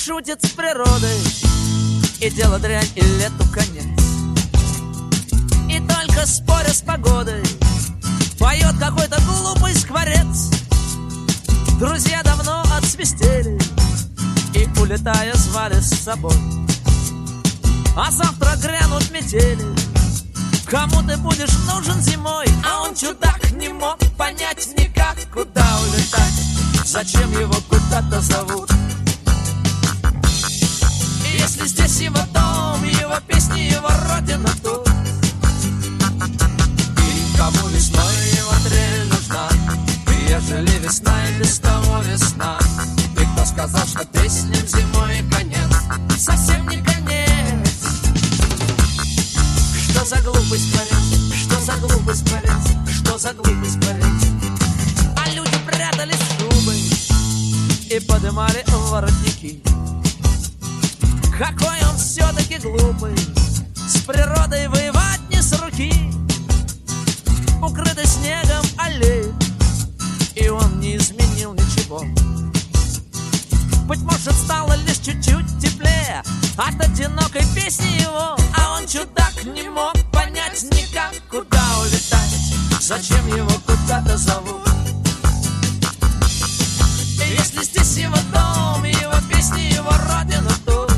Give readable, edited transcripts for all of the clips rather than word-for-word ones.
шутит с природой, и дело дрянь, и лету конец. И только споря с погодой поет какой-то глупый скворец. Друзья давно отсвистели и, улетая, звали с собой. А завтра грянут метели. Кому ты будешь нужен зимой? А он, чудак, не мог понять никак, куда улетать, зачем его куда-то зовут. И если здесь его дом, его песни, его родина тут, и кому весной его трель нужна, и ежели весна и без того весна, и кто сказал, что песням зимой конец, совсем не конец. Что за глупость творец? Что за глупость творец? Что за глупость творец? А люди прятались в шубы и подымали воротники. Какой он все-таки глупый, с природой воевать не с руки. Укрытый снегом аллеи, и он не изменил ничего. Быть может, стало лишь чуть-чуть теплее от одинокой песни его. А он, чудак, не мог понять никак, куда улетать, зачем его куда-то зовут. И если здесь его дом, его песни, его родина тут,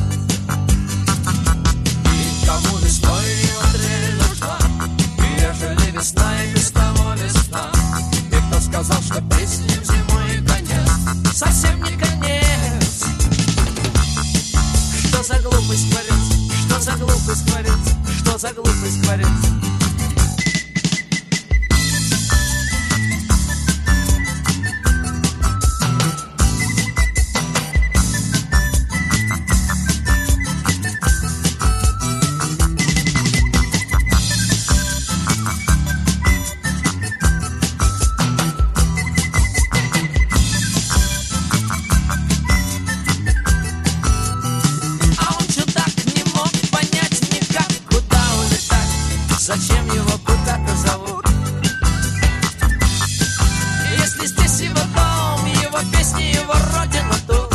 и кому весной его трель нужна, и ежели весна и без того весна, и кто сказал, что песням зимой конец, совсем не конец. Что за глупость творец? Что за глупость творец? Что за глупость творец? Зачем его куда-то зовут? Если здесь его дом, его песни, его родина тут,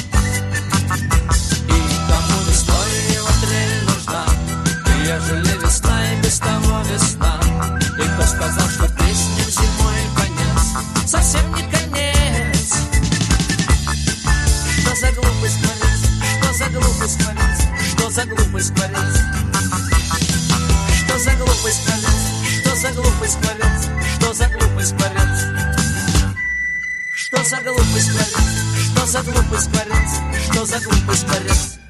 и кому весной его трель нужна, и ежели весна и без того весна, и кто сказал, что песням зимой конец, совсем не конец. Что за глупость творец? Что за глупость творец? Что за глупость творец? Что за глупость творец? Что за глупость творец? Что за глупость творец? Что за глупость творец? Что за глупость творец? Что за глупость творец?